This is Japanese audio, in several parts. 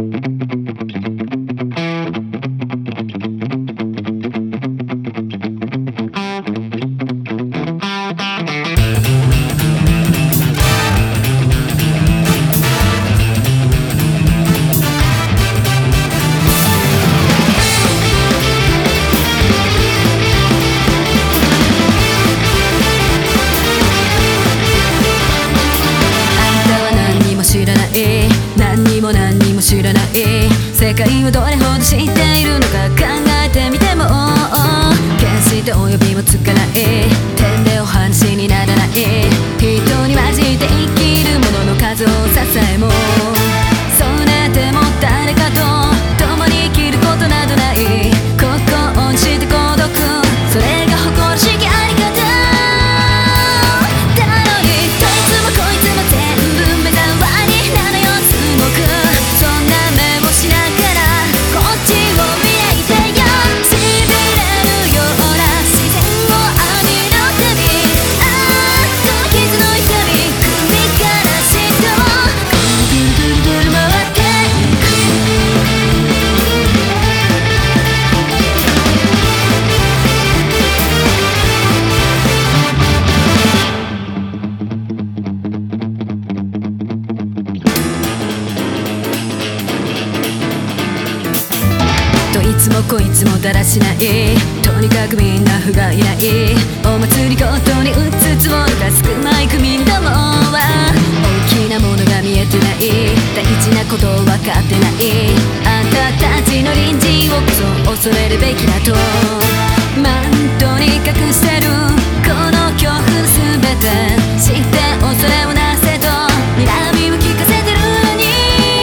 何にも知らない世界をどれほど知っているのか考えてみても決して及びもつかない点でお話にならない人に混じって生きるものの数を支えもそうなっても誰かと共に生きることなどないここにして孤独それが誇らしきあり方いつもこいつもだらしないとにかくみんな不甲斐ないお祭りごとにうつつを抜か少ない組どもは大きなものが見えてない大事なこと分かってないあんたたちの隣人をこそ恐れるべきだとマントに隠してるこの恐怖の全て知って恐れをなせと睨みを聞かせてるのに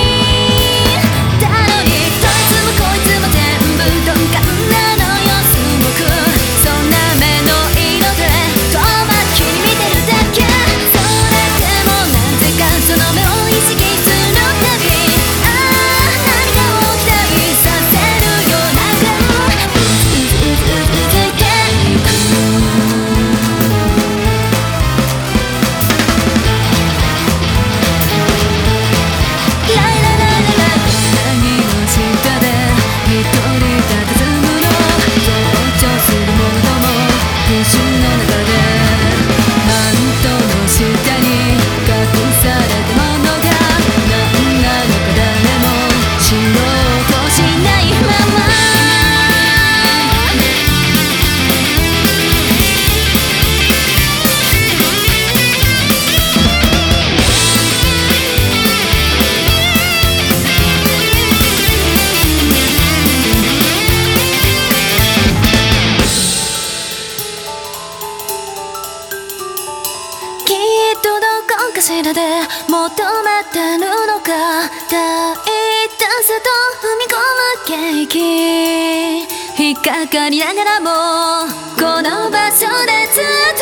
かしらで求めてるのか大胆さと踏み込む景気引っかかりながらもこの場所でずっと